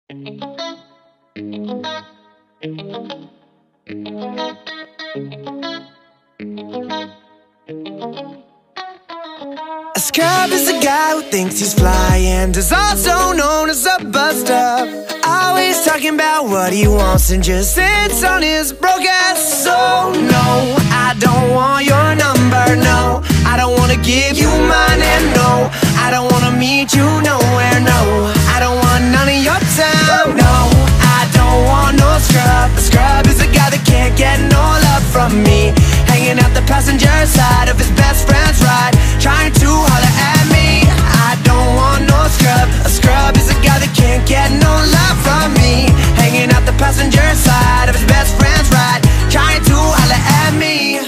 A scrub is a guy who thinks he's fly and is also known as a buster. Always talking about what he wants and just sits on his broke ass. So no, I don't want your number, no. I don't wanna give you mine, and no, I don't wanna meet you nowhere, no. I don't want none of your time, no. I don't want no scrub. A scrub is a guy that can't get no love from me, hanging out the passenger side of his best friend's ride, trying to holler at me. I don't want no scrub. A scrub is a guy that can't get no love from me, hanging out the passenger side of his best friend's ride, trying to holler at me.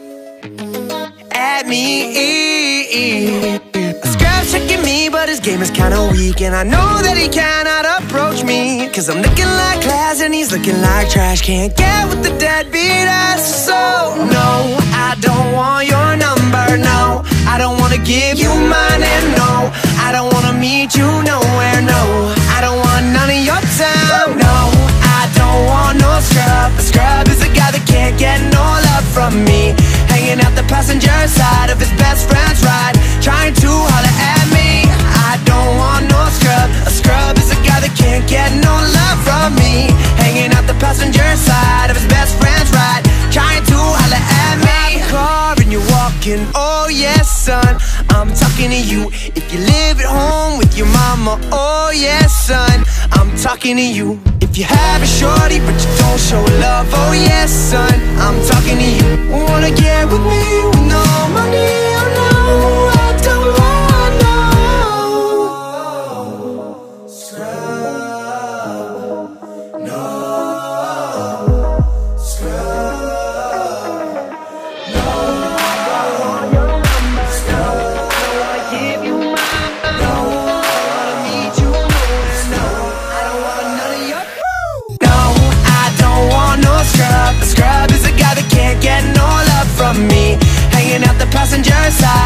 At me. A scrub's checking me, but his game is kinda weak, and I know that he cannot approach me, cause I'm looking like class and he's looking like trash. Can't get with the deadbeat ass. So no, I don't want your number, no. I don't wanna give you mine, and no, I don't wanna meet you nowhere, no. I don't want none of your time, no. I don't want no scrub. A scrub is a guy that can't get no love from me, hanging out the passenger side of his best friend's ride, trying to holler at me. I don't want no scrub. A scrub is a guy that can't get no love from me, hanging out the passenger side of his best friend's ride, trying to holler at me. Car and you're walking, oh yes son, I'm talking to you. If you live at home with your mama, oh yes son, I'm talking to you. If you have a shorty but you don't show love, oh yes son, I'm talking to you. Wanna get with me with no money, oh no, I don't want no scrub, no scrub, no. I want your number, scrub. I wanna give you mine, no. I wanna meet you nowhere, no. I don't want none of your. No, I don't want no scrub. A scrub is a guy that can't get no love from me, hanging out the passenger side